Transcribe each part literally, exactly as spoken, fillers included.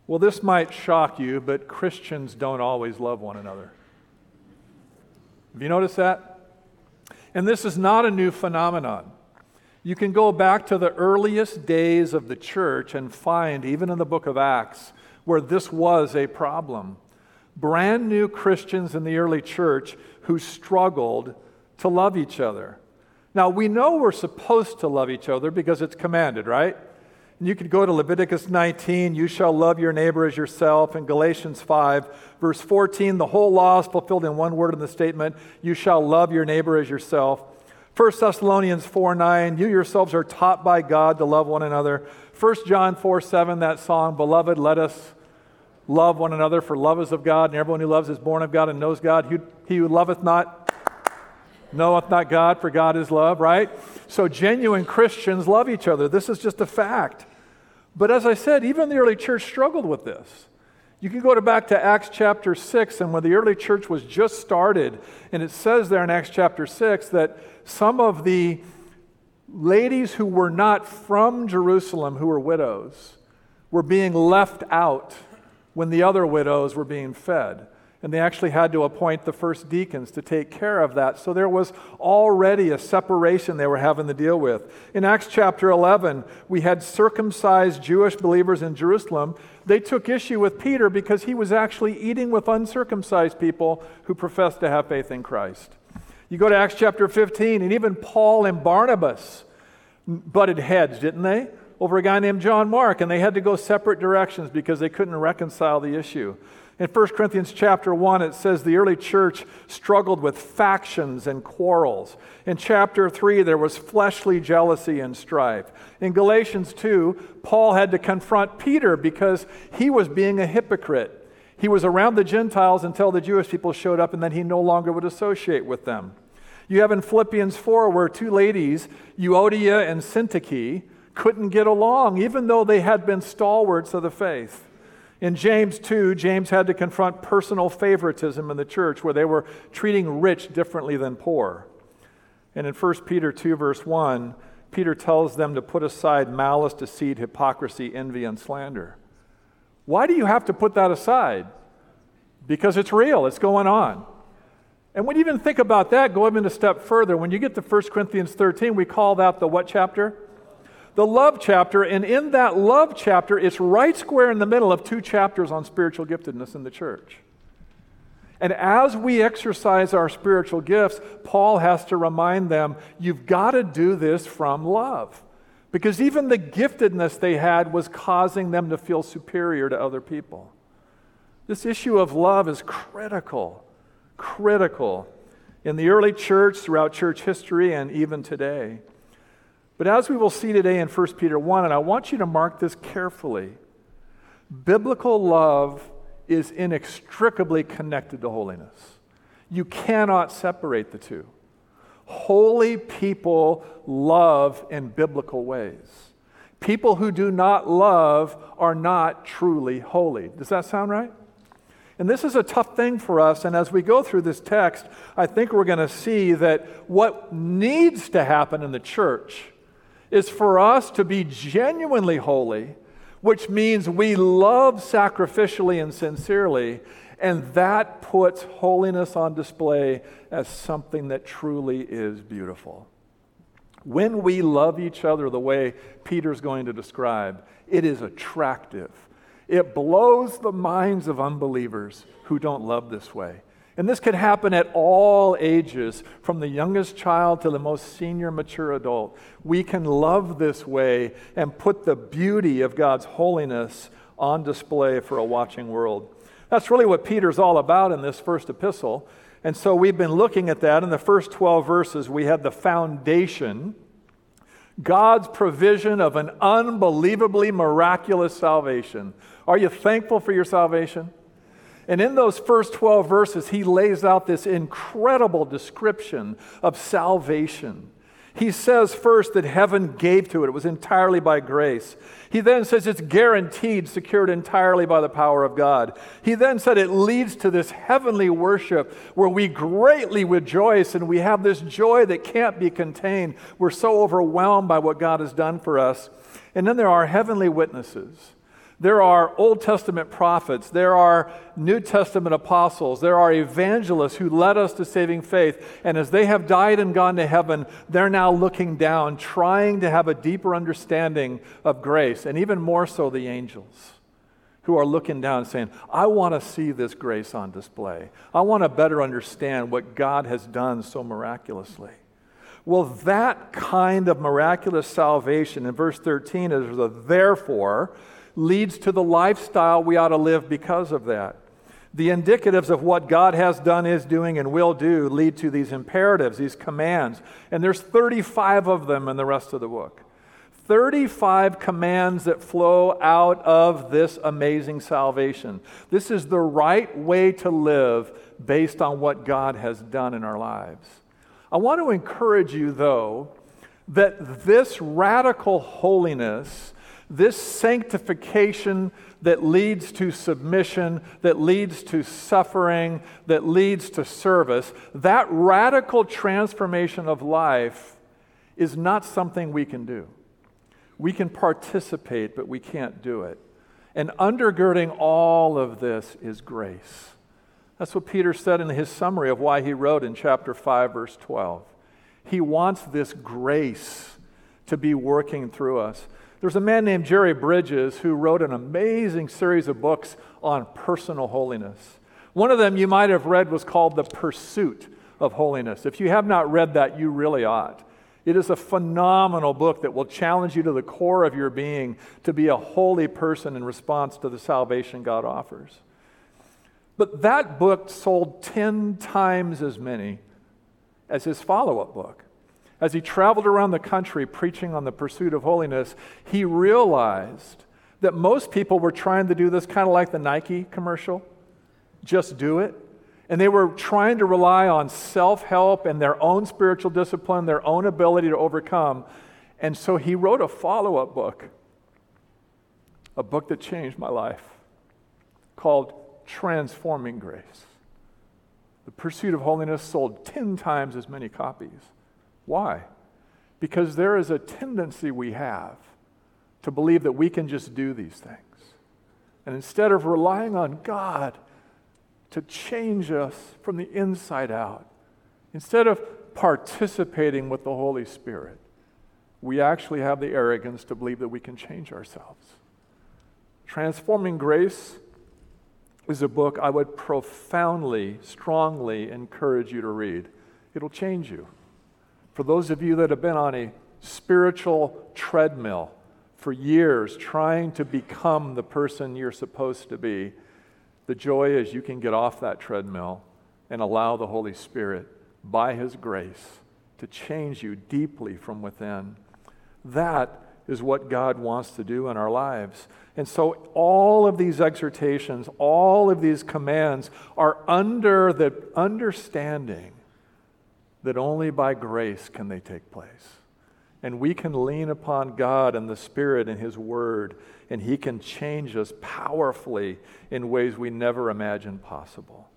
Well, this might shock you, but Christians don't always love one another. Have you noticed that? And this is not a new phenomenon. You can go back to the earliest days of the church and find, even in the book of Acts, where this was a problem. Brand new Christians in the early church who struggled to love each other. Now, we know we're supposed to love each other because it's commanded, right? And you could go to Leviticus nineteen, you shall love your neighbor as yourself, and Galatians five, verse fourteen, the whole law is fulfilled in one word in the statement, you shall love your neighbor as yourself. First Thessalonians four nine, you yourselves are taught by God to love one another. First John four seven, that song, beloved, let us love one another, for love is of God, and everyone who loves is born of God and knows God. He, he who loveth not, knoweth not God, for God is love, right? So genuine Christians love each other. This is just a fact. But as I said, even the early church struggled with this. You can go to back to Acts chapter six, and when the early church was just started, and it says there in Acts chapter six that some of the ladies who were not from Jerusalem, who were widows, were being left out when the other widows were being fed. And they actually had to appoint the first deacons to take care of that. So there was already a separation they were having to deal with. In Acts chapter eleven, we had circumcised Jewish believers in Jerusalem. They took issue with Peter because he was actually eating with uncircumcised people who professed to have faith in Christ. You go to Acts chapter fifteen, and even Paul and Barnabas butted heads, didn't they? Over a guy named John Mark, and they had to go separate directions because they couldn't reconcile the issue. In First Corinthians chapter one, it says the early church struggled with factions and quarrels. In chapter three, there was fleshly jealousy and strife. In Galatians two, Paul had to confront Peter because he was being a hypocrite. He was around the Gentiles until the Jewish people showed up, and then he no longer would associate with them. You have in Philippians four where two ladies, Euodia and Syntyche, couldn't get along, even though they had been stalwarts of the faith. In James two, James had to confront personal favoritism in the church where they were treating rich differently than poor. And in First Peter two, verse one, Peter tells them to put aside malice, deceit, hypocrisy, envy, and slander. Why do you have to put that aside? Because it's real, it's going on. And when you even think about that, go even a step further. When you get to First Corinthians thirteen, we call that the what chapter? The love chapter, and in that love chapter, it's right square in the middle of two chapters on spiritual giftedness in the church. And as we exercise our spiritual gifts, Paul has to remind them, you've got to do this from love. Because even the giftedness they had was causing them to feel superior to other people. This issue of love is critical, critical in the early church, throughout church history, and even today. But as we will see today in First Peter one, and I want you to mark this carefully, biblical love is inextricably connected to holiness. You cannot separate the two. Holy people love in biblical ways. People who do not love are not truly holy. Does that sound right? And this is a tough thing for us, and as we go through this text, I think we're going to see that what needs to happen in the church is for us to be genuinely holy, which means we love sacrificially and sincerely, and that puts holiness on display as something that truly is beautiful. When we love each other the way Peter's going to describe, it is attractive. It blows the minds of unbelievers who don't love this way. And this can happen at all ages, from the youngest child to the most senior mature adult. We can love this way and put the beauty of God's holiness on display for a watching world. That's really what Peter's all about in this first epistle. And so we've been looking at that. In the first twelve verses, we had the foundation, God's provision of an unbelievably miraculous salvation. Are you thankful for your salvation? And in those first twelve verses, he lays out this incredible description of salvation. He says first that heaven gave to it. It was entirely by grace. He then says it's guaranteed, secured entirely by the power of God. He then said it leads to this heavenly worship where we greatly rejoice and we have this joy that can't be contained. We're so overwhelmed by what God has done for us. And then there are heavenly witnesses. There are Old Testament prophets. There are New Testament apostles. There are evangelists who led us to saving faith. And as they have died and gone to heaven, they're now looking down, trying to have a deeper understanding of grace. And even more so, the angels who are looking down and saying, I want to see this grace on display. I want to better understand what God has done so miraculously. Well, that kind of miraculous salvation in verse thirteen is the therefore leads to the lifestyle we ought to live because of that. The indicatives of what God has done, is doing, and will do lead to these imperatives, these commands. And there's thirty-five of them in the rest of the book. thirty-five commands that flow out of this amazing salvation. This is the right way to live based on what God has done in our lives. I want to encourage you, though, that this radical holiness, this sanctification that leads to submission, that leads to suffering, that leads to service, that radical transformation of life is not something we can do. We can participate, but we can't do it. And undergirding all of this is grace. That's what Peter said in his summary of why he wrote in chapter five, verse twelve. He wants this grace to be working through us. There's a man named Jerry Bridges who wrote an amazing series of books on personal holiness. One of them you might have read was called The Pursuit of Holiness. If you have not read that, you really ought. It is a phenomenal book that will challenge you to the core of your being to be a holy person in response to the salvation God offers. But that book sold ten times as many as his follow-up book. As he traveled around the country preaching on the pursuit of holiness, he realized that most people were trying to do this kind of like the Nike commercial, just do it. And they were trying to rely on self-help and their own spiritual discipline, their own ability to overcome. And so he wrote a follow-up book, a book that changed my life, called Transforming Grace. The Pursuit of Holiness sold ten times as many copies. Why? Because there is a tendency we have to believe that we can just do these things. And instead of relying on God to change us from the inside out, instead of participating with the Holy Spirit, we actually have the arrogance to believe that we can change ourselves. Transforming Grace is a book I would profoundly, strongly encourage you to read. It'll change you. For those of you that have been on a spiritual treadmill for years trying to become the person you're supposed to be, the joy is you can get off that treadmill and allow the Holy Spirit, by His grace, to change you deeply from within. That is what God wants to do in our lives. And so all of these exhortations, all of these commands are under the understanding that only by grace can they take place. And we can lean upon God and the Spirit and His Word, and He can change us powerfully in ways we never imagined possible.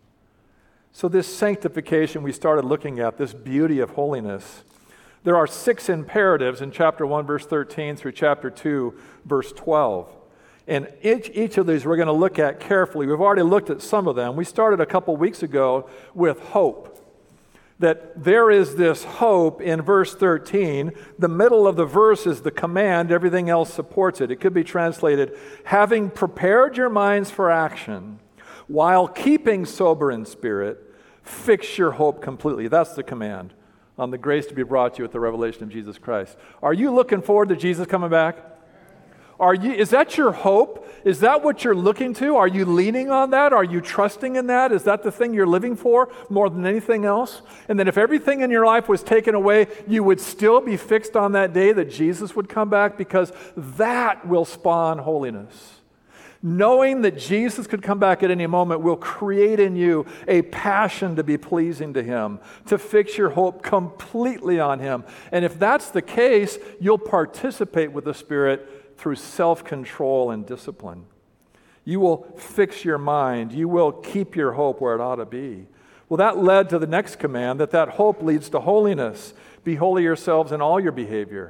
So this sanctification we started looking at, this beauty of holiness, there are six imperatives in chapter one, verse thirteen through chapter two, verse twelve. And each, each of these we're going to look at carefully. We've already looked at some of them. We started a couple weeks ago with hope. That there is this hope in verse thirteen. The middle of the verse is the command. Everything else supports it. It could be translated, having prepared your minds for action, while keeping sober in spirit, fix your hope completely. That's the command on the grace to be brought to you at the revelation of Jesus Christ. Are you looking forward to Jesus coming back? Are you, is that your hope? Is that what you're looking to? Are you leaning on that? Are you trusting in that? Is that the thing you're living for more than anything else? And then if everything in your life was taken away, you would still be fixed on that day that Jesus would come back, because that will spawn holiness. Knowing that Jesus could come back at any moment will create in you a passion to be pleasing to Him, to fix your hope completely on Him. And if that's the case, you'll participate with the Spirit through self-control and discipline. You will fix your mind. You will keep your hope where it ought to be. Well, that led to the next command, that that hope leads to holiness. Be holy yourselves in all your behavior.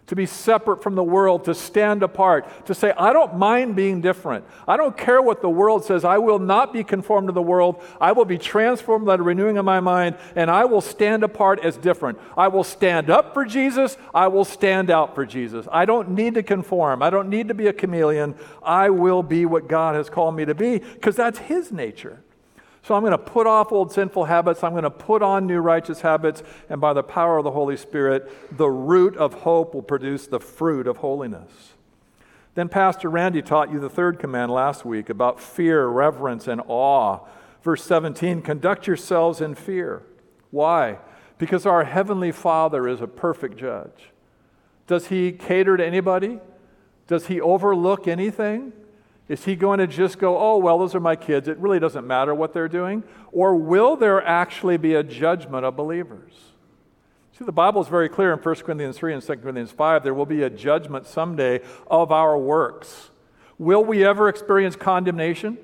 to be separate from the world, to stand apart, to say, I don't mind being different. I don't care what the world says. I will not be conformed to the world. I will be transformed by the renewing of my mind, and I will stand apart as different. I will stand up for Jesus. I will stand out for Jesus. I don't need to conform. I don't need to be a chameleon. I will be what God has called me to be, because that's His nature. So I'm going to put off old sinful habits. I'm going to put on new righteous habits. And by the power of the Holy Spirit, the root of hope will produce the fruit of holiness. Then Pastor Randy taught you the third command last week about fear, reverence, and awe. Verse seventeen, conduct yourselves in fear. Why? Because our Heavenly Father is a perfect judge. Does He cater to anybody? Does He overlook anything? Is He going to just go, oh, well, those are my kids. It really doesn't matter what they're doing? Or will there actually be a judgment of believers? See, the Bible is very clear in First Corinthians three and Second Corinthians five. There will be a judgment someday of our works. Will we ever experience condemnation?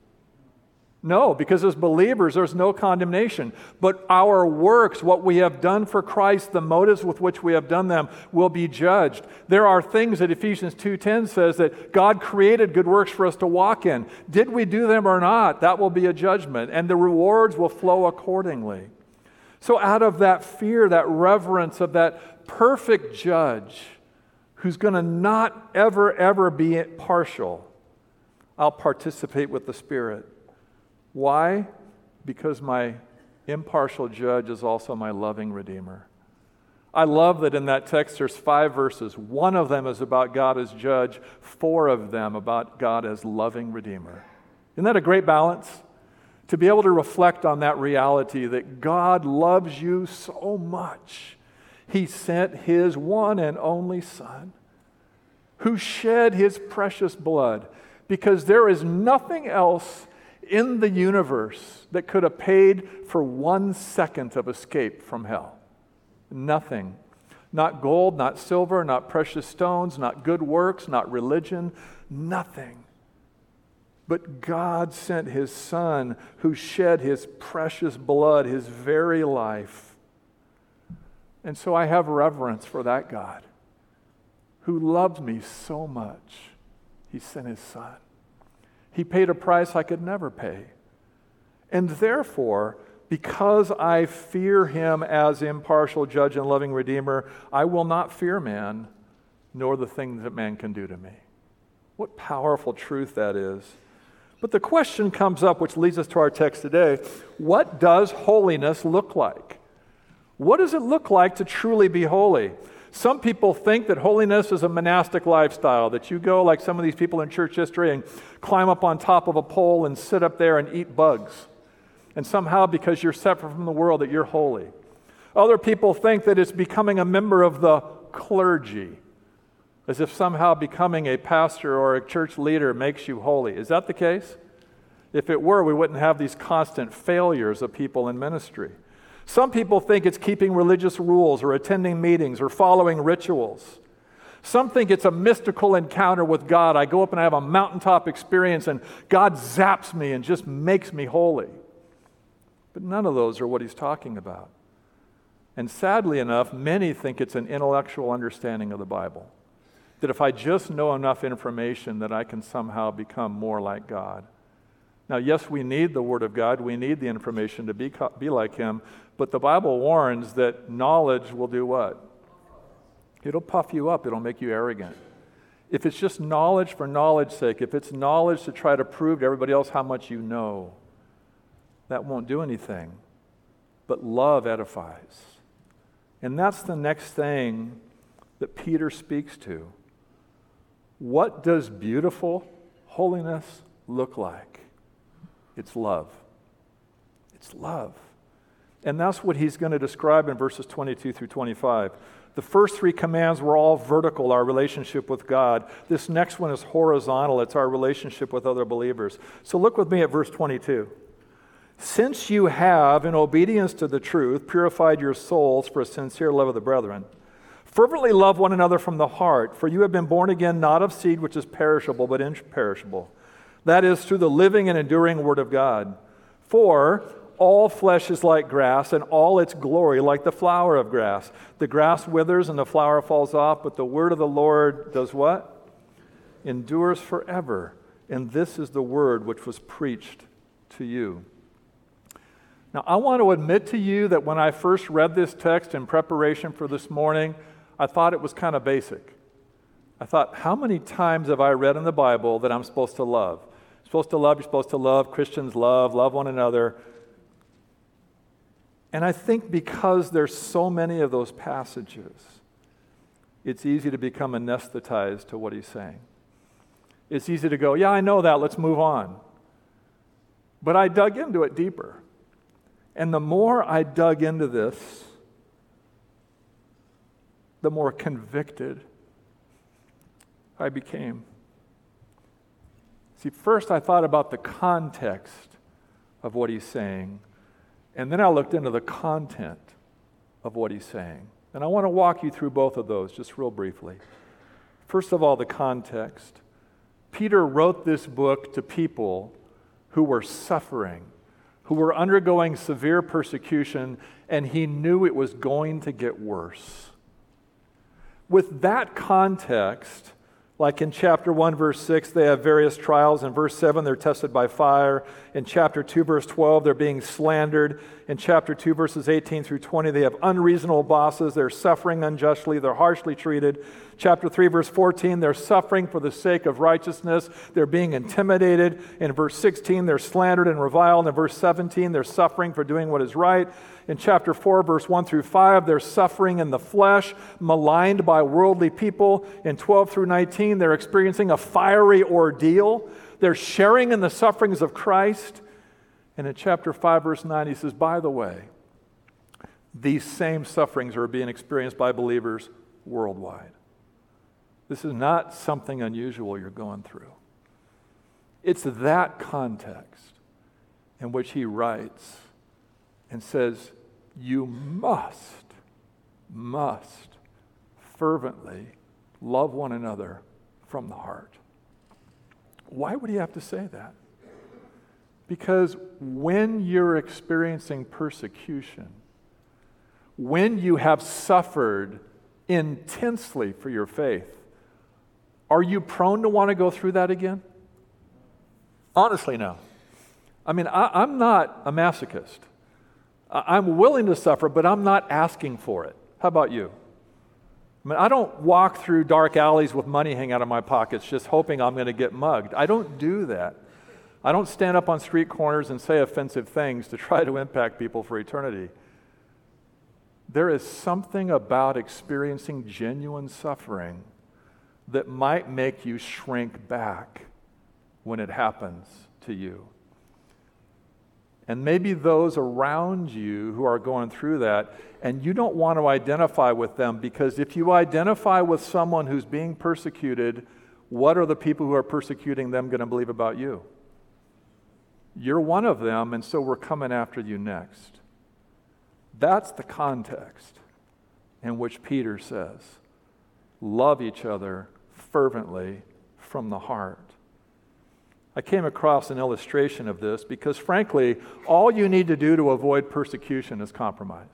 No, because as believers, there's no condemnation. But our works, what we have done for Christ, the motives with which we have done them, will be judged. There are things that Ephesians two ten says that God created good works for us to walk in. Did we do them or not? That will be a judgment, and the rewards will flow accordingly. So out of that fear, that reverence of that perfect judge who's going to not ever, ever be partial, I'll participate with the Spirit. Why? Because my impartial judge is also my loving Redeemer. I love that in that text there's five verses. One of them is about God as judge, four of them about God as loving Redeemer. Isn't that a great balance? To be able to reflect on that reality that God loves you so much. He sent His one and only Son, who shed His precious blood, because there is nothing else in the universe that could have paid for one second of escape from hell. Nothing. Not gold, not silver, not precious stones, not good works, not religion, nothing. But God sent His Son who shed His precious blood, His very life. And so I have reverence for that God who loved me so much. He sent His Son. He paid a price I could never pay. And therefore, because I fear Him as impartial judge and loving Redeemer, I will not fear man, nor the things that man can do to me. What powerful truth that is. But the question comes up, which leads us to our text today. What does holiness look like? What does it look like to truly be holy? Some people think that holiness is a monastic lifestyle, that you go like some of these people in church history and climb up on top of a pole and sit up there and eat bugs. And somehow, because you're separate from the world, that you're holy. Other people think that it's becoming a member of the clergy, as if somehow becoming a pastor or a church leader makes you holy. Is that the case? If it were, we wouldn't have these constant failures of people in ministry. Some people think it's keeping religious rules or attending meetings or following rituals. Some think it's a mystical encounter with God. I go up and I have a mountaintop experience and God zaps me and just makes me holy. But none of those are what He's talking about. And sadly enough, many think it's an intellectual understanding of the Bible. That if I just know enough information that I can somehow become more like God. Now, yes, we need the Word of God. We need the information to be, be like Him. But the Bible warns that knowledge will do what? It'll puff you up. It'll make you arrogant. If it's just knowledge for knowledge's sake, if it's knowledge to try to prove to everybody else how much you know, that won't do anything. But love edifies. And that's the next thing that Peter speaks to. What does beautiful holiness look like? It's love. It's love. And that's what he's going to describe in verses twenty-two through twenty-five. The first three commands were all vertical, our relationship with God. This next one is horizontal. It's our relationship with other believers. So look with me at verse twenty-two. Since you have, in obedience to the truth, purified your souls for a sincere love of the brethren, fervently love one another from the heart, for you have been born again not of seed which is perishable, but imperishable. That is, through the living and enduring Word of God. For all flesh is like grass, and all its glory like the flower of grass. The grass withers and the flower falls off, but the word of the Lord does what? Endures forever. And this is the word which was preached to you. Now, I want to admit to you that when I first read this text in preparation for this morning, I thought it was kind of basic. I thought, how many times have I read in the Bible that I'm supposed to love? You're supposed to love, you're supposed to love, Christians love, love one another. And I think because there's so many of those passages, it's easy to become anesthetized to what he's saying. It's easy to go, yeah, I know that, let's move on. But I dug into it deeper. And the more I dug into this, the more convicted I became. See, first I thought about the context of what he's saying, and then I looked into the content of what he's saying. And I want to walk you through both of those just real briefly. First of all, the context. Peter wrote this book to people who were suffering, who were undergoing severe persecution, and he knew it was going to get worse. With that context, like in chapter one, verse six, they have various trials. In verse seven, they're tested by fire. In chapter two, verse twelve, they're being slandered. In chapter two, verses eighteen through twenty, they have unreasonable bosses. They're suffering unjustly. They're harshly treated. Chapter three, verse fourteen, they're suffering for the sake of righteousness. They're being intimidated. In verse sixteen, they're slandered and reviled. In verse seventeen, they're suffering for doing what is right. In chapter four, verse one through five, they're suffering in the flesh, maligned by worldly people. In twelve through nineteen, they're experiencing a fiery ordeal. They're sharing in the sufferings of Christ. And in chapter five, verse nine, he says, by the way, these same sufferings are being experienced by believers worldwide. This is not something unusual you're going through. It's that context in which he writes and says, you must, must fervently love one another from the heart. Why would he have to say that? Because when you're experiencing persecution, when you have suffered intensely for your faith, are you prone to want to go through that again? Honestly, no. I mean, I, I'm not a masochist. I, I'm willing to suffer, but I'm not asking for it. How about you? I mean, I don't walk through dark alleys with money hanging out of my pockets just hoping I'm going to get mugged. I don't do that. I don't stand up on street corners and say offensive things to try to impact people for eternity. There is something about experiencing genuine suffering that might make you shrink back when it happens to you. And maybe those around you who are going through that, and you don't want to identify with them, because if you identify with someone who's being persecuted, what are the people who are persecuting them going to believe about you? You're one of them, and so we're coming after you next. That's the context in which Peter says, love each other fervently from the heart. I came across an illustration of this because, frankly, all you need to do to avoid persecution is compromise.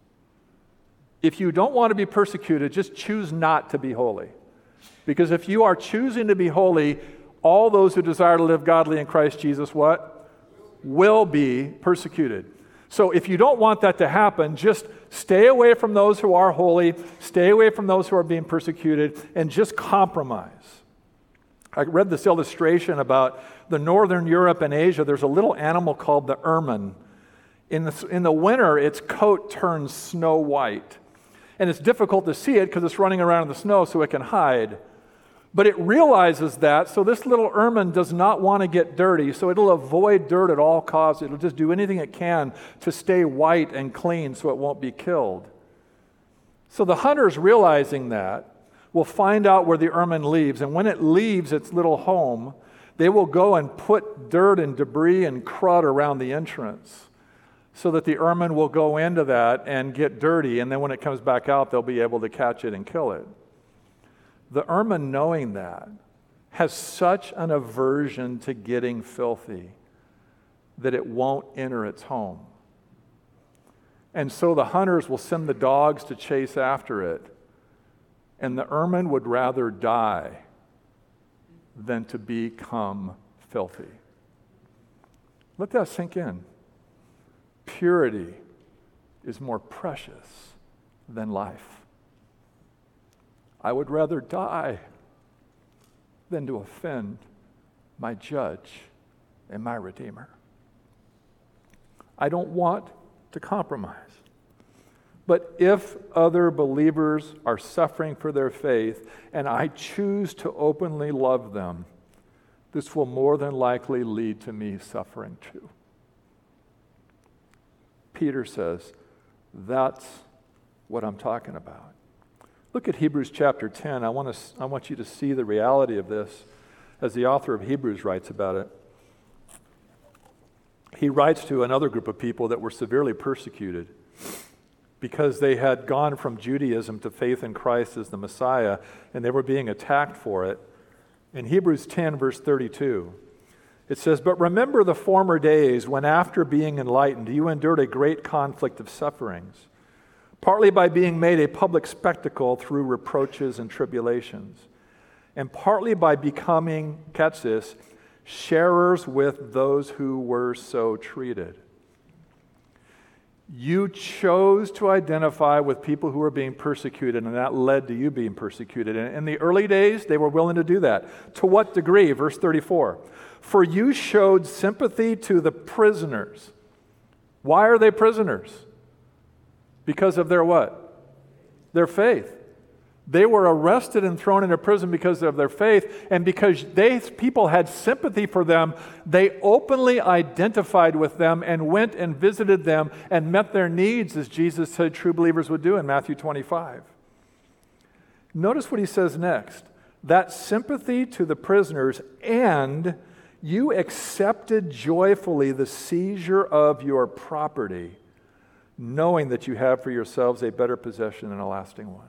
If you don't want to be persecuted, just choose not to be holy. Because if you are choosing to be holy, all those who desire to live godly in Christ Jesus, what? Will be persecuted. So if you don't want that to happen, just stay away from those who are holy, stay away from those who are being persecuted, and just compromise. I read this illustration about the northern Europe and Asia. There's a little animal called the ermine. In the, in the winter, its coat turns snow white. And it's difficult to see it because it's running around in the snow so it can hide. But it realizes that, so this little ermine does not want to get dirty, so it'll avoid dirt at all costs. It'll just do anything it can to stay white and clean so it won't be killed. So the hunters, realizing that, will find out where the ermine leaves, and when it leaves its little home, they will go and put dirt and debris and crud around the entrance so that the ermine will go into that and get dirty, and then when it comes back out, they'll be able to catch it and kill it. The ermine, knowing that, has such an aversion to getting filthy that it won't enter its home. And so the hunters will send the dogs to chase after it. And the ermine would rather die than to become filthy. Let that sink in. Purity is more precious than life. I would rather die than to offend my judge and my Redeemer. I don't want to compromise. But if other believers are suffering for their faith and I choose to openly love them, this will more than likely lead to me suffering too. Peter says, that's what I'm talking about. Look at Hebrews chapter ten. I want to, I want you to see the reality of this as the author of Hebrews writes about it. He writes to another group of people that were severely persecuted because they had gone from Judaism to faith in Christ as the Messiah, and they were being attacked for it. In Hebrews ten, verse thirty-two, it says, "But remember the former days when after being enlightened, you endured a great conflict of sufferings, partly by being made a public spectacle through reproaches and tribulations, and partly by becoming," catch this, "sharers with those who were so treated." You chose to identify with people who were being persecuted, and that led to you being persecuted. And in the early days, they were willing to do that. To what degree? Verse thirty-four. "For you showed sympathy to the prisoners." Why are they prisoners? Because of their what? Their faith. They were arrested and thrown into prison because of their faith, and because they people had sympathy for them, they openly identified with them and went and visited them and met their needs, as Jesus said true believers would do in Matthew twenty-five. Notice what he says next. "That sympathy to the prisoners, and you accepted joyfully the seizure of your property, knowing that you have for yourselves a better possession and a lasting one."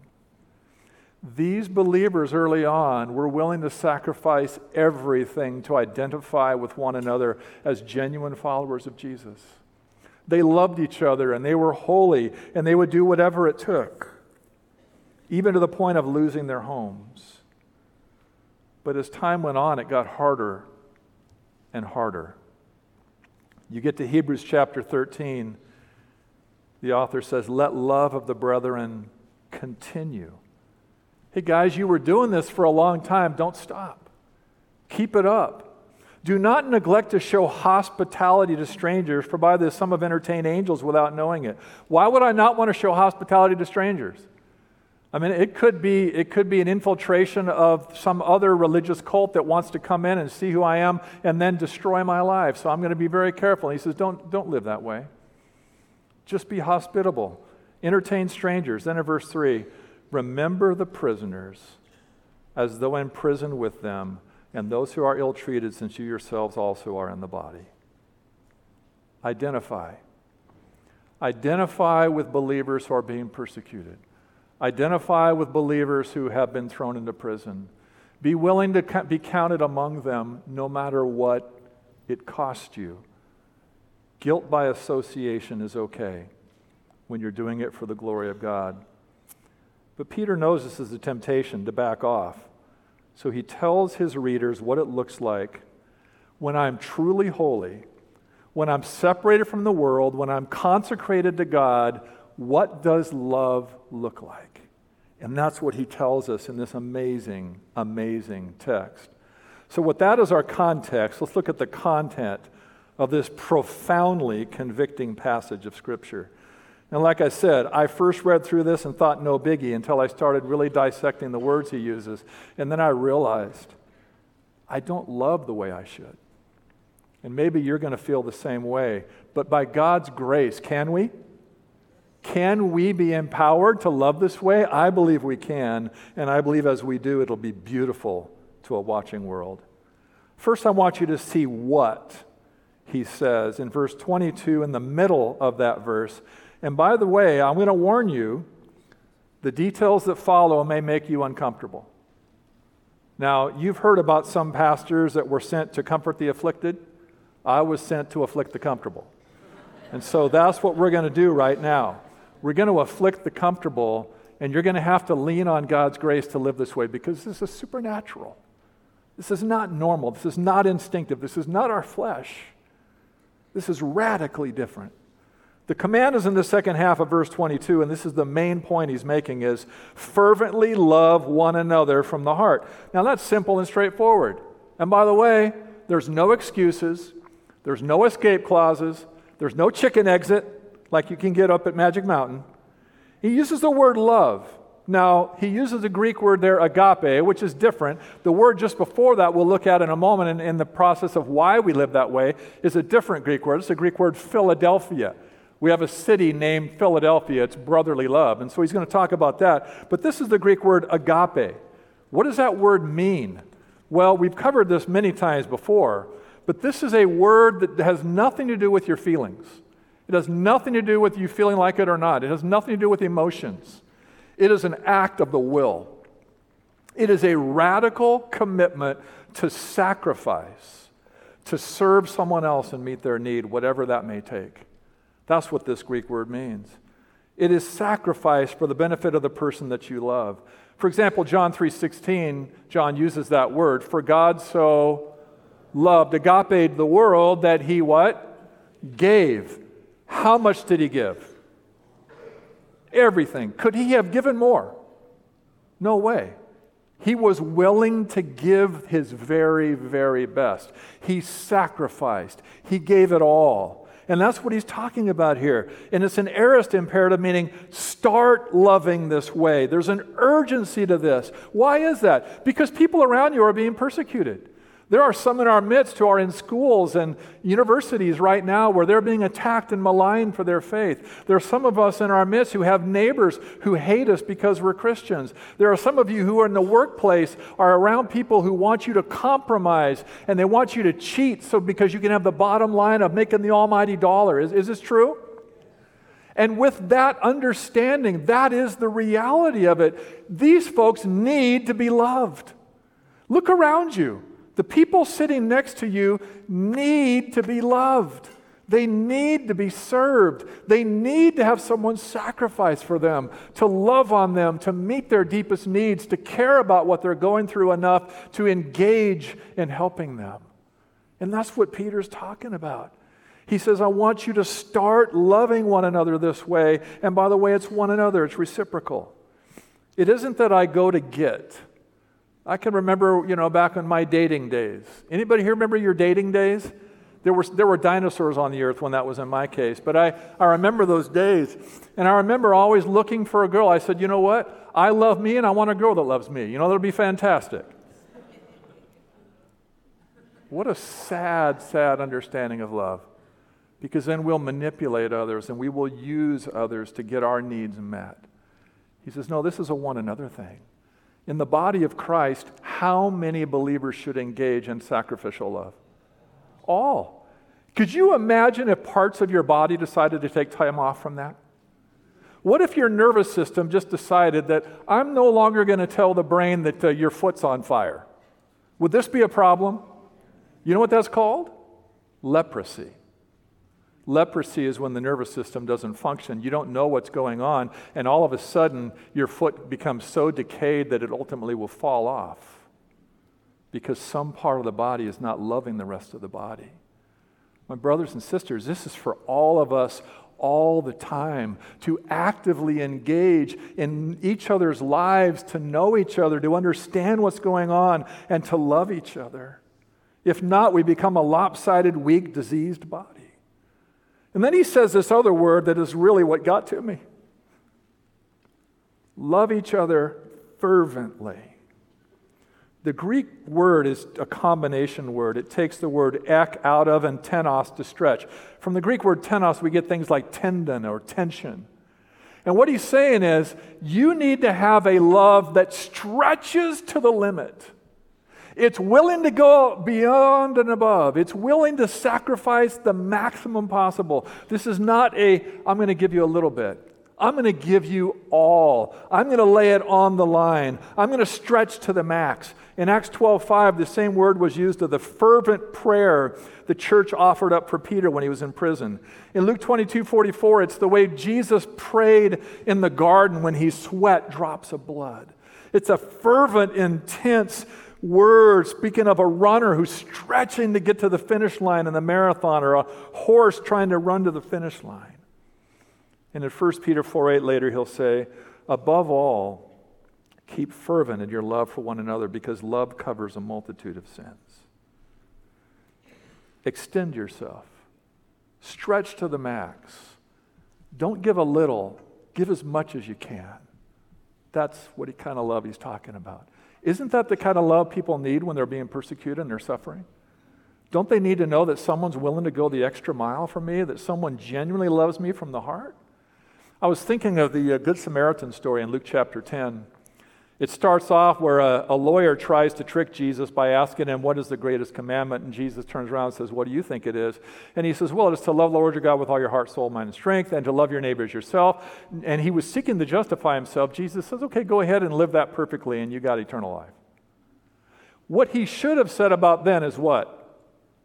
These believers early on were willing to sacrifice everything to identify with one another as genuine followers of Jesus. They loved each other and they were holy, and they would do whatever it took, even to the point of losing their homes. But as time went on, it got harder and harder. You get to Hebrews chapter thirteen, the author says, "Let love of the brethren continue." Hey guys, you were doing this for a long time. Don't stop. Keep it up. "Do not neglect to show hospitality to strangers, for by this some have entertained angels without knowing it." Why would I not want to show hospitality to strangers? I mean, it could be it could be an infiltration of some other religious cult that wants to come in and see who I am and then destroy my life. So I'm going to be very careful. And he says, don't, don't live that way. Just be hospitable. Entertain strangers. Then in verse three, "Remember the prisoners as though in prison with them, and those who are ill-treated, since you yourselves also are in the body." Identify. Identify with believers who are being persecuted. Identify with believers who have been thrown into prison. Be willing to be counted among them no matter what it costs you. Guilt by association is okay when you're doing it for the glory of God. But Peter knows this is a temptation to back off. So he tells his readers what it looks like when I'm truly holy, when I'm separated from the world, when I'm consecrated to God. What does love look like? And that's what he tells us in this amazing, amazing text. So with that as our context, let's look at the content of this profoundly convicting passage of Scripture. And like I said, I first read through this and thought no biggie until I started really dissecting the words he uses. And then I realized I don't love the way I should. And maybe you're going to feel the same way. But by God's grace, can we? Can we be empowered to love this way? I believe we can. And I believe as we do, it'll be beautiful to a watching world. First, I want you to see what he says in verse twenty-two, in the middle of that verse. And by the way, I'm going to warn you, the details that follow may make you uncomfortable. Now, you've heard about some pastors that were sent to comfort the afflicted. I was sent to afflict the comfortable. And so that's what we're going to do right now. We're going to afflict the comfortable, and you're going to have to lean on God's grace to live this way, because this is supernatural. This is not normal. This is not instinctive. This is not our flesh. This is radically different. The command is in the second half of verse twenty-two, and this is the main point he's making, is fervently love one another from the heart. Now that's simple and straightforward. And by the way, there's no excuses. There's no escape clauses. There's no chicken exit like you can get up at Magic Mountain. He uses the word love. Now, he uses the Greek word there, agape, which is different. The word just before that we'll look at in a moment in, in the process of why we live that way is a different Greek word. It's the Greek word Philadelphia. We have a city named Philadelphia. It's brotherly love. And so he's going to talk about that. But this is the Greek word agape. What does that word mean? Well, we've covered this many times before, but this is a word that has nothing to do with your feelings. It has nothing to do with you feeling like it or not. It has nothing to do with emotions. It is an act of the will. It is a radical commitment to sacrifice, to serve someone else and meet their need, whatever that may take. That's what this Greek word means. It is sacrifice for the benefit of the person that you love. For example, John three sixteen, John uses that word. For God so loved, agape, the world, that he what? Gave. How much did he give? Everything. Could he have given more? No way. He was willing to give his very, very best. He sacrificed. He gave it all. And that's what he's talking about here. And it's an aorist imperative, meaning start loving this way. There's an urgency to this. Why is that? Because people around you are being persecuted. There are some in our midst who are in schools and universities right now where they're being attacked and maligned for their faith. There are some of us in our midst who have neighbors who hate us because we're Christians. There are some of you who are in the workplace, are around people who want you to compromise and they want you to cheat so because you can have the bottom line of making the almighty dollar. Is, is this true? And with that understanding, that is the reality of it. These folks need to be loved. Look around you. The people sitting next to you need to be loved. They need to be served. They need to have someone sacrifice for them, to love on them, to meet their deepest needs, to care about what they're going through enough to engage in helping them. And that's what Peter's talking about. He says, I want you to start loving one another this way. And by the way, it's one another. It's reciprocal. It isn't that I go to get. I can remember, you know, back in my dating days. Anybody here remember your dating days? There were, there were dinosaurs on the earth when that was in my case. But I, I remember those days. And I remember always looking for a girl. I said, you know what? I love me and I want a girl that loves me. You know, that'll be fantastic. What a sad, sad understanding of love. Because then we'll manipulate others and we will use others to get our needs met. He says, no, this is a one another thing. In the body of Christ, how many believers should engage in sacrificial love? All. Could you imagine if parts of your body decided to take time off from that? What if your nervous system just decided that I'm no longer going to tell the brain that uh, your foot's on fire? Would this be a problem? You know what that's called? Leprosy. Leprosy is when the nervous system doesn't function. You don't know what's going on, and all of a sudden, your foot becomes so decayed that it ultimately will fall off because some part of the body is not loving the rest of the body. My brothers and sisters, this is for all of us all the time, to actively engage in each other's lives, to know each other, to understand what's going on, and to love each other. If not, we become a lopsided, weak, diseased body. And then he says this other word that is really what got to me. Love each other fervently. The Greek word is a combination word. It takes the word ek out of and tenos to stretch. From the Greek word tenos, we get things like tendon or tension. And what he's saying is, you need to have a love that stretches to the limit. It's willing to go beyond and above. It's willing to sacrifice the maximum possible. This is not a, I'm going to give you a little bit. I'm going to give you all. I'm going to lay it on the line. I'm going to stretch to the max. In Acts twelve five, the same word was used of the fervent prayer the church offered up for Peter when he was in prison. In Luke twenty-two forty-four, it's the way Jesus prayed in the garden when he sweat drops of blood. It's a fervent, intense word speaking of a runner who's stretching to get to the finish line in the marathon, or a horse trying to run to the finish line. And in First Peter four eight later, he'll say, above all, keep fervent in your love for one another, because love covers a multitude of sins. Extend yourself. Stretch to the max. Don't give a little. Give as much as you can. That's what kind of love he's talking about. Isn't that the kind of love people need when they're being persecuted and they're suffering? Don't they need to know that someone's willing to go the extra mile for me, that someone genuinely loves me from the heart? I was thinking of the uh, Good Samaritan story in Luke chapter ten. It starts off where a, a lawyer tries to trick Jesus by asking him, what is the greatest commandment? And Jesus turns around and says, what do you think it is? And he says, well, it's to love the Lord your God with all your heart, soul, mind, and strength, and to love your neighbor as yourself. And he was seeking to justify himself. Jesus says, okay, go ahead and live that perfectly, and you got eternal life. What he should have said about then is what?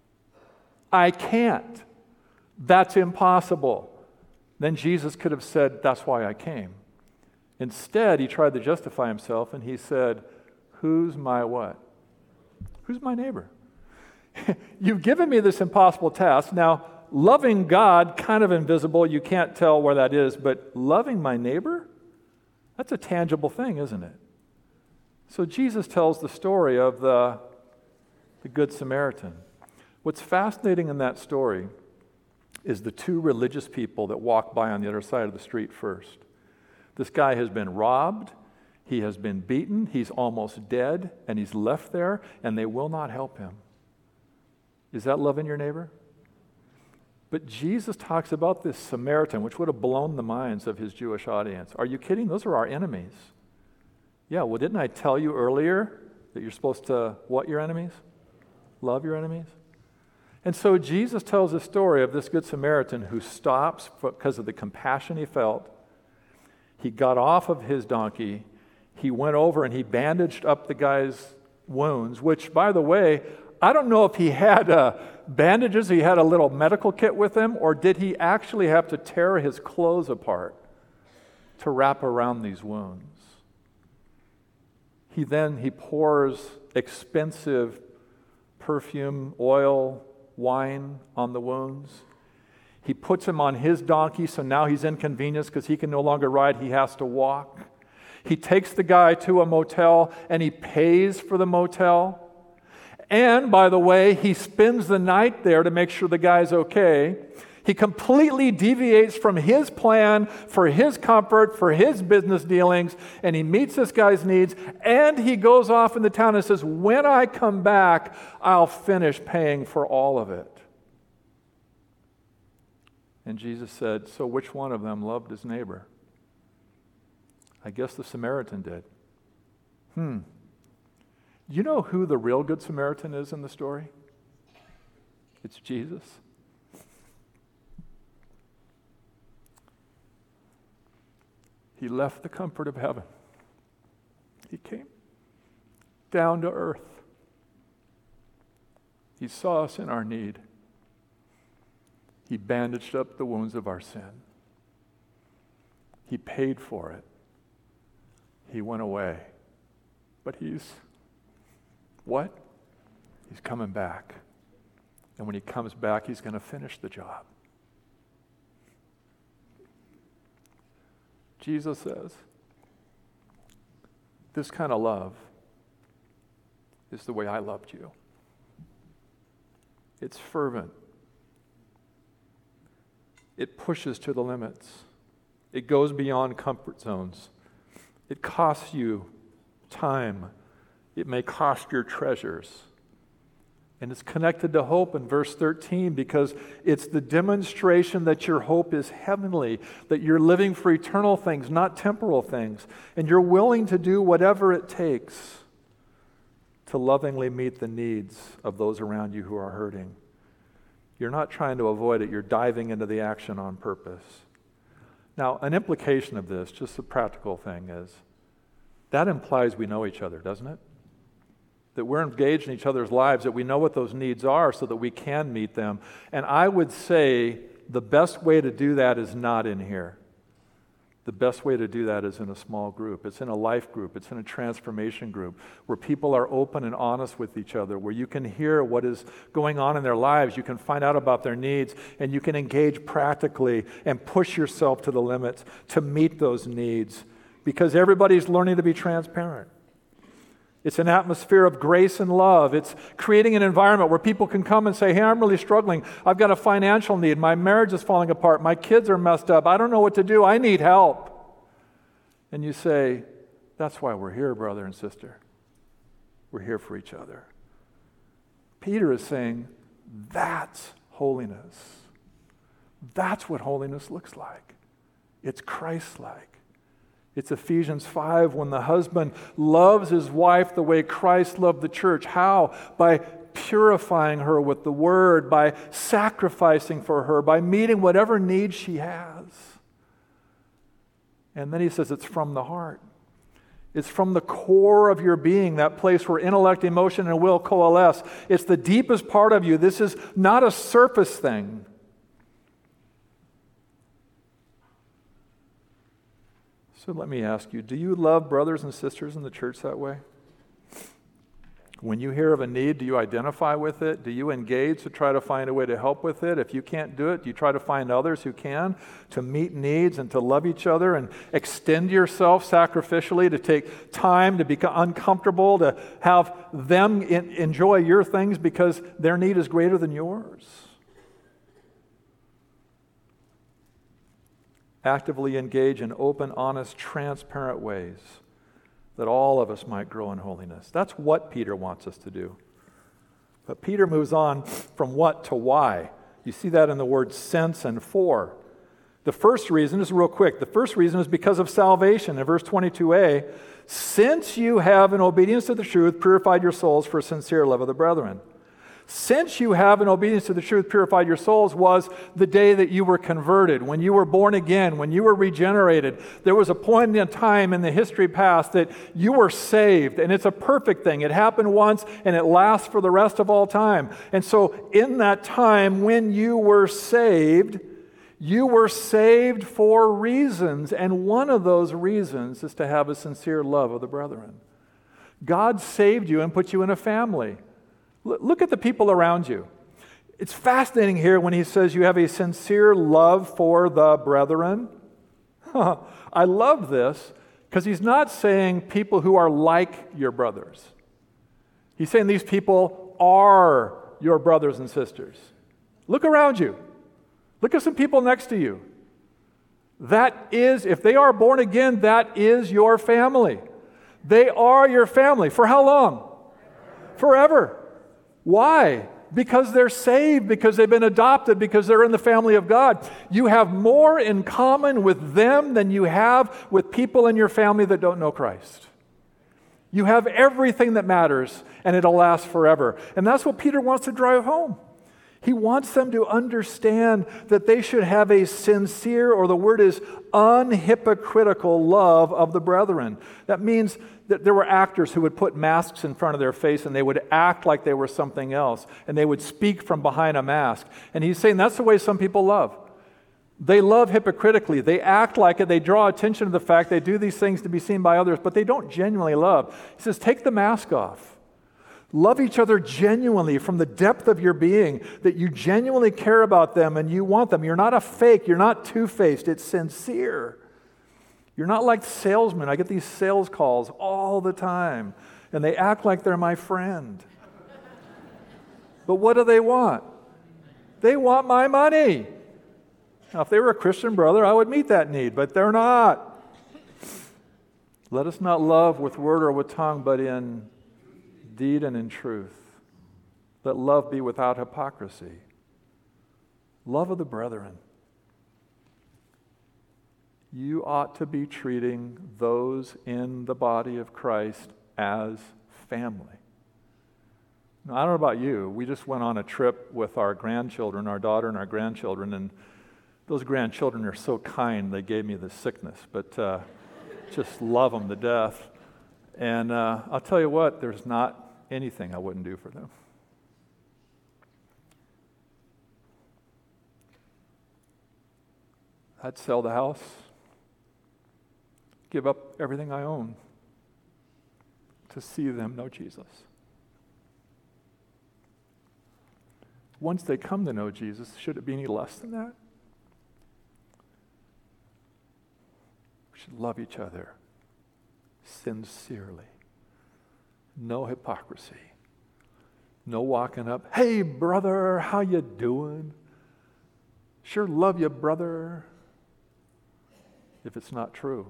I can't. That's impossible. Then Jesus could have said, that's why I came. Instead, he tried to justify himself, and he said, who's my what? Who's my neighbor? You've given me this impossible task. Now, loving God, kind of invisible, you can't tell where that is, but loving my neighbor? That's a tangible thing, isn't it? So Jesus tells the story of the, the Good Samaritan. What's fascinating in that story is the two religious people that walk by on the other side of the street first. This guy has been robbed, he has been beaten, he's almost dead, and he's left there, and they will not help him. Is that loving your neighbor? But Jesus talks about this Samaritan, which would have blown the minds of his Jewish audience. Are you kidding? Those are our enemies. Yeah, well, didn't I tell you earlier that you're supposed to what your enemies? Love your enemies? And so Jesus tells the story of this Good Samaritan who stops because of the compassion he felt. He got off of his donkey, he went over and he bandaged up the guy's wounds, which, by the way, I don't know if he had uh, bandages, he had a little medical kit with him, or did he actually have to tear his clothes apart to wrap around these wounds. He then, he pours expensive perfume, oil, wine on the wounds. He puts him on his donkey, so now he's inconvenienced because he can no longer ride, he has to walk. He takes the guy to a motel and he pays for the motel. And, by the way, he spends the night there to make sure the guy's okay. He completely deviates from his plan for his comfort, for his business dealings, and he meets this guy's needs, and he goes off in the town and says, when I come back, I'll finish paying for all of it. And Jesus said, so which one of them loved his neighbor? I guess the Samaritan did. Hmm. You know who the real Good Samaritan is in the story? It's Jesus. He left the comfort of heaven. He came down to earth. He saw us in our need. He bandaged up the wounds of our sin. He paid for it. He went away. But he's, what? He's coming back. And when he comes back, he's going to finish the job. Jesus says, this kind of love is the way I loved you. It's fervent. It pushes to the limits. It goes beyond comfort zones. It costs you time. It may cost your treasures. And it's connected to hope in verse thirteen because it's the demonstration that your hope is heavenly, that you're living for eternal things, not temporal things, and you're willing to do whatever it takes to lovingly meet the needs of those around you who are hurting. You're not trying to avoid it, you're diving into the action on purpose. Now, an implication of this, just a practical thing, is that implies we know each other, doesn't it? That we're engaged in each other's lives, that we know what those needs are so that we can meet them. And I would say the best way to do that is not in here. The best way to do that is in a small group. It's in a life group. It's in a transformation group where people are open and honest with each other, where you can hear what is going on in their lives. You can find out about their needs, and you can engage practically and push yourself to the limits to meet those needs, because everybody's learning to be transparent. It's an atmosphere of grace and love. It's creating an environment where people can come and say, hey, I'm really struggling. I've got a financial need. My marriage is falling apart. My kids are messed up. I don't know what to do. I need help. And you say, that's why we're here, brother and sister. We're here for each other. Peter is saying, that's holiness. That's what holiness looks like. It's Christ-like. It's Ephesians five, when the husband loves his wife the way Christ loved the church. How? By purifying her with the word, by sacrificing for her, by meeting whatever needs she has. And then he says it's from the heart. It's from the core of your being, that place where intellect, emotion, and will coalesce. It's the deepest part of you. This is not a surface thing. So let me ask you, do you love brothers and sisters in the church that way? When you hear of a need, do you identify with it? Do you engage to try to find a way to help with it? If you can't do it, do you try to find others who can to meet needs and to love each other and extend yourself sacrificially, to take time to become uncomfortable, to have them in, enjoy your things because their need is greater than yours? Actively engage in open, honest, transparent ways that all of us might grow in holiness. That's what Peter wants us to do. But Peter moves on from what to why. You see that in the words since and for. The first reason is real quick. The first reason is because of salvation. In verse twenty-two a, since you have in obedience to the truth purified your souls for sincere love of the brethren. Since you have, in obedience to the truth, purified your souls, was the day that you were converted, when you were born again, when you were regenerated. There was a point in time in the history past that you were saved, and it's a perfect thing. It happened once, and it lasts for the rest of all time. And so in that time when you were saved, you were saved for reasons, and one of those reasons is to have a sincere love of the brethren. God saved you and put you in a family. Look at the people around you. It's fascinating here when he says you have a sincere love for the brethren. I love this because he's not saying people who are like your brothers. He's saying these people are your brothers and sisters. Look around you. Look at some people next to you. That is, if they are born again, that is your family. They are your family. For how long? Forever. Why? Because they're saved, because they've been adopted, because they're in the family of God. You have more in common with them than you have with people in your family that don't know Christ. You have everything that matters, and it'll last forever. And that's what Peter wants to drive home. He wants them to understand that they should have a sincere, or the word is unhypocritical, love of the brethren. That means that there were actors who would put masks in front of their face and they would act like they were something else, and they would speak from behind a mask. And he's saying that's the way some people love. They love hypocritically. They act like it. They draw attention to the fact they do these things to be seen by others, but they don't genuinely love. He says, take the mask off. Love each other genuinely from the depth of your being, that you genuinely care about them and you want them. You're not a fake. You're not two-faced. It's sincere. You're not like salesmen. I get these sales calls all the time, and they act like they're my friend. But what do they want? They want my money. Now, if they were a Christian brother, I would meet that need, but they're not. Let us not love with word or with tongue, but in deed and in truth. Let love be without hypocrisy. Love of the brethren. You ought to be treating those in the body of Christ as family. Now, I don't know about you. We just went on a trip with our grandchildren, our daughter and our grandchildren, and Those grandchildren are so kind, they gave me the sickness, but uh, just love them to death. And uh, I'll tell you what, there's not anything I wouldn't do for them. I'd sell the house, give up everything I own to see them know Jesus. Once they come to know Jesus, should it be any less than that? We should love each other sincerely. No hypocrisy. No walking up, hey brother, how you doing? Sure love you, brother. If it's not true.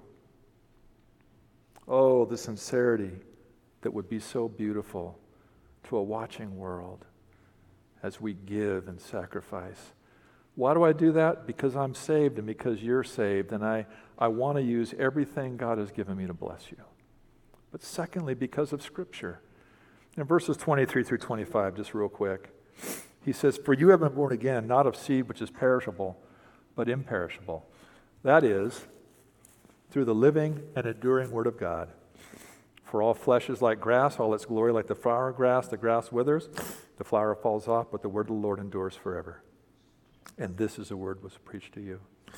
Oh, the sincerity that would be so beautiful to a watching world as we give and sacrifice. Why do I do that? Because I'm saved and because you're saved, and I, I want to use everything God has given me to bless you. But secondly, because of Scripture. In verses twenty-three through twenty-five, just real quick, he says, "For you have been born again, not of seed which is perishable, but imperishable. That is, through the living and enduring Word of God. For all flesh is like grass, all its glory like the flower of grass. The grass withers, the flower falls off, but the word of the Lord endures forever. And this is the word was preached to you."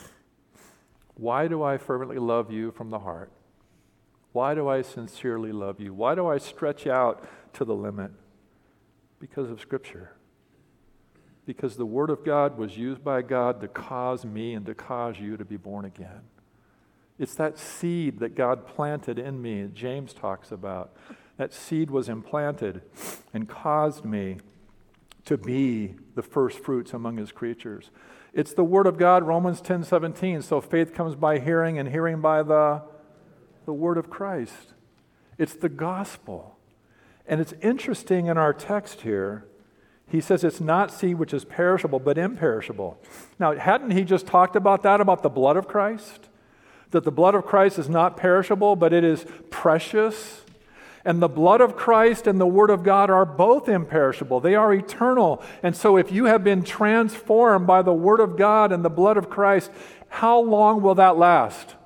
Why do I fervently love you from the heart? Why do I sincerely love you? Why do I stretch out to the limit? Because of Scripture. Because the Word of God was used by God to cause me and to cause you to be born again. It's that seed that God planted in me that James talks about. That seed was implanted and caused me to be the first fruits among His creatures. It's the Word of God, Romans ten seventeen. So faith comes by hearing, and hearing by the, the Word of Christ. It's the gospel. And it's interesting in our text here, he says it's not seed which is perishable, but imperishable. Now, hadn't he just talked about that, about the blood of Christ? That the blood of Christ is not perishable, but it is precious. And the blood of Christ and the Word of God are both imperishable. They are eternal. And so if you have been transformed by the Word of God and the blood of Christ, how long will that last?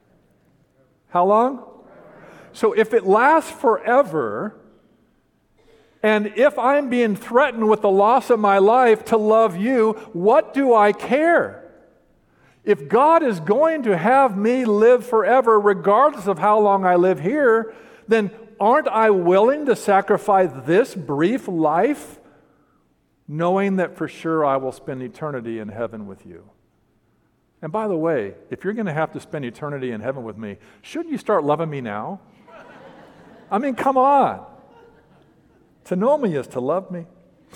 How long? So if it lasts forever, and if I'm being threatened with the loss of my life to love you, what do I care? If God is going to have me live forever, regardless of how long I live here, then aren't I willing to sacrifice this brief life, knowing that for sure I will spend eternity in heaven with you? And by the way, if you're going to have to spend eternity in heaven with me, shouldn't you start loving me now? I mean, come on. To know me is to love me.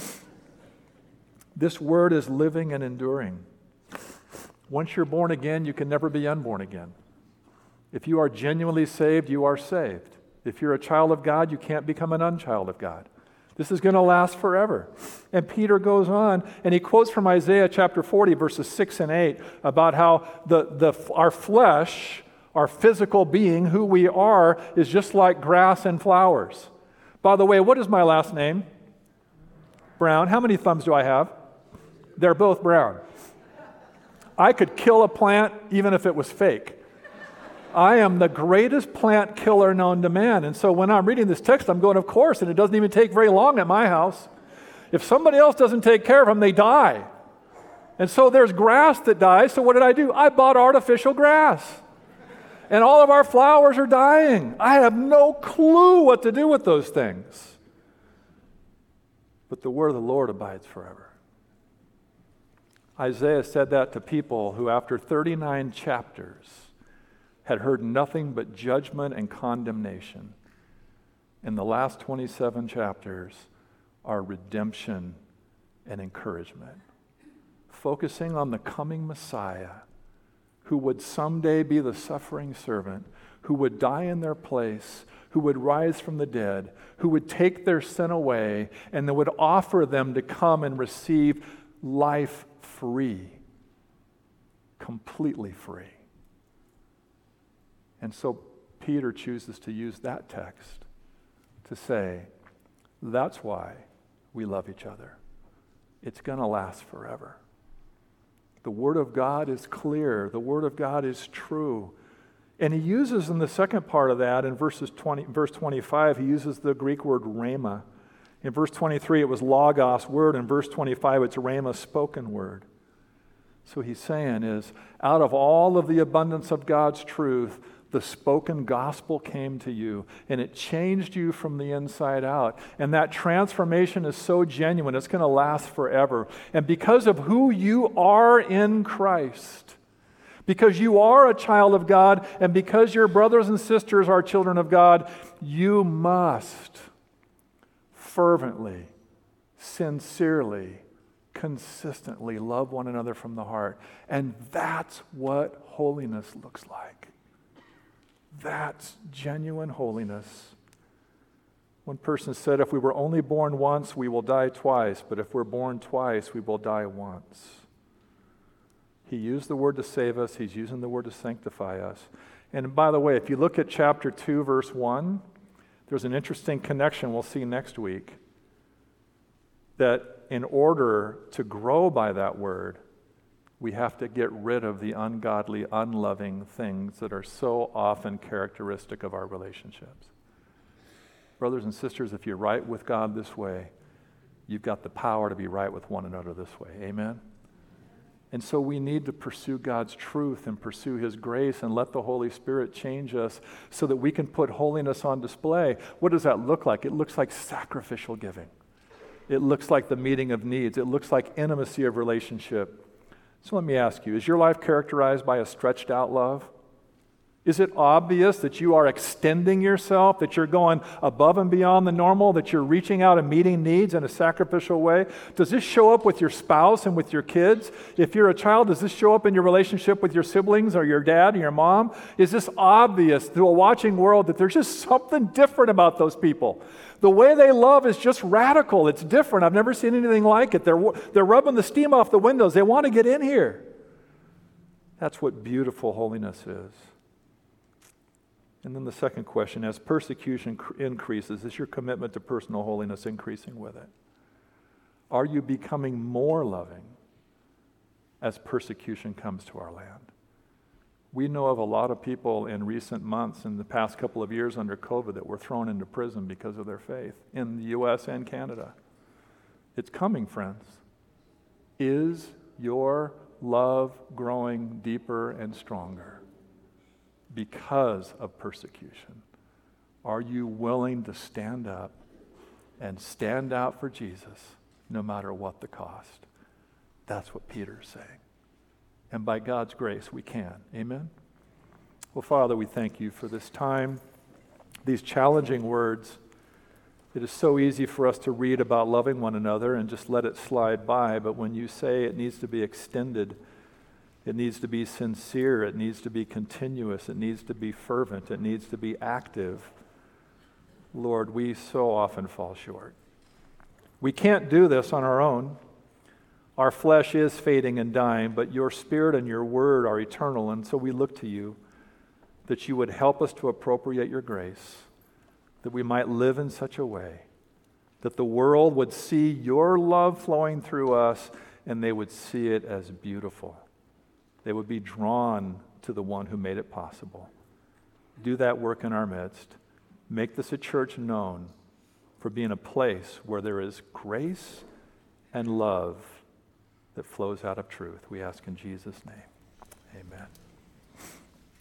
This word is living and enduring. Once you're born again, you can never be unborn again. If you are genuinely saved, you are saved. If you're a child of God, you can't become an unchild of God. This is going to last forever. And Peter goes on, and he quotes from Isaiah chapter forty, verses six and eight, about how the, the our flesh, our physical being, who we are, is just like grass and flowers. By the way, what is my last name? Brown. How many thumbs do I have? They're both brown. I could kill a plant even if it was fake. I am the greatest plant killer known to man. And so when I'm reading this text, I'm going, of course, and it doesn't even take very long at my house. If somebody else doesn't take care of them, they die. And so there's grass that dies. So what did I do? I bought artificial grass. And all of our flowers are dying. I have no clue what to do with those things. But the word of the Lord abides forever. Isaiah said that to people who, after thirty-nine chapters, had heard nothing but judgment and condemnation. In the last twenty-seven chapters are redemption and encouragement, focusing on the coming Messiah who would someday be the suffering servant, who would die in their place, who would rise from the dead, who would take their sin away, and that would offer them to come and receive life free, completely free. And so Peter chooses to use that text to say, that's why we love each other. It's going to last forever. The Word of God is clear. The Word of God is true. And he uses in the second part of that, in verses twenty, verse twenty-five, he uses the Greek word rhema. In verse twenty-three, it was logos, word. In verse twenty-five, it's rhema, spoken word. So he's saying is, out of all of the abundance of God's truth, the spoken gospel came to you, and it changed you from the inside out. And that transformation is so genuine, it's going to last forever. And because of who you are in Christ, because you are a child of God, and because your brothers and sisters are children of God, you must fervently, sincerely, consistently love one another from the heart. And that's what holiness looks like. That's genuine holiness. One person said, if we were only born once, we will die twice, but if we're born twice, we will die once. He used the word to save us. He's using the word to sanctify us. And by the way, if you look at chapter two, verse one, there's an interesting connection we'll see next week. That in order to grow by that word, we have to get rid of the ungodly, unloving things that are so often characteristic of our relationships. Brothers and sisters, if you're right with God this way, you've got the power to be right with one another this way. Amen? And so we need to pursue God's truth and pursue His grace and let the Holy Spirit change us so that we can put holiness on display. What does that look like? It looks like sacrificial giving. It looks like the meeting of needs. It looks like intimacy of relationship. So let me ask you, is your life characterized by a stretched out love? Is it obvious that you are extending yourself, that you're going above and beyond the normal, that you're reaching out and meeting needs in a sacrificial way? Does this show up with your spouse and with your kids? If you're a child, does this show up in your relationship with your siblings or your dad or your mom? Is this obvious to a watching world that there's just something different about those people? The way they love is just radical. It's different. I've never seen anything like it. They're, they're rubbing the steam off the windows. They want to get in here. That's what beautiful holiness is. And then the second question, as persecution cr- increases, is your commitment to personal holiness increasing with it? Are you becoming more loving as persecution comes to our land? We know of a lot of people in recent months, in the past couple of years under COVID, that were thrown into prison because of their faith in the U S and Canada. It's coming, friends. Is your love growing deeper and stronger because of persecution? Are you willing to stand up and stand out for Jesus no matter what the cost? That's what Peter's saying. And by God's grace, we can. Amen? Well, Father, we thank you for this time, these challenging words. It is so easy for us to read about loving one another and just let it slide by, but when you say it needs to be extended, it needs to be sincere, it needs to be continuous, it needs to be fervent, it needs to be active. Lord, we so often fall short. We can't do this on our own. Our flesh is fading and dying, but your Spirit and your word are eternal, and so we look to you that you would help us to appropriate your grace, that we might live in such a way that the world would see your love flowing through us and they would see it as beautiful. They would be drawn to the one who made it possible. Do that work in our midst. Make this a church known for being a place where there is grace and love that flows out of truth. We ask in Jesus' name. Amen.